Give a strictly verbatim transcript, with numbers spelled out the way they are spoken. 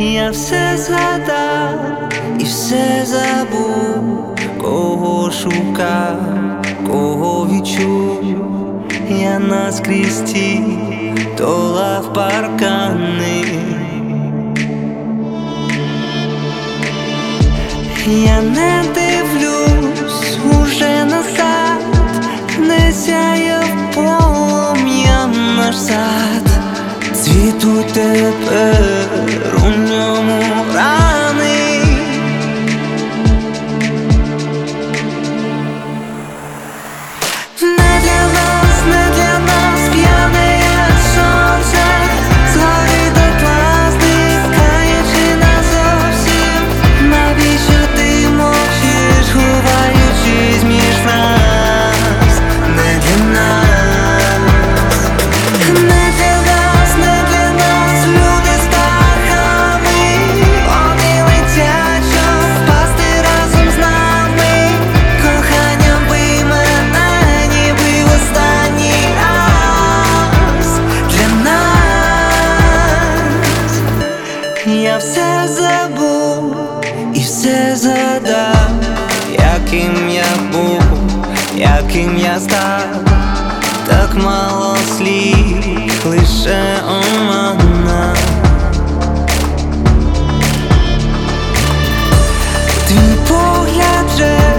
Я все згадав і все забув, кого шукав, кого відчув. Я наскрізь ті долав паркани. Я не дивлюсь уже назад, не сяяв полум'ям наш сад. Цвітуть тепер у ньому рани. Не для нас, не для нас п'яне як сонце, згорить дотла, зникаючи назовсім. Навіщо ти мовчиш, ховаючись між нас? Не для нас. Я все забув і все згадав, яким я був, яким я став. Так мало слів, лише омана. Твій погляд же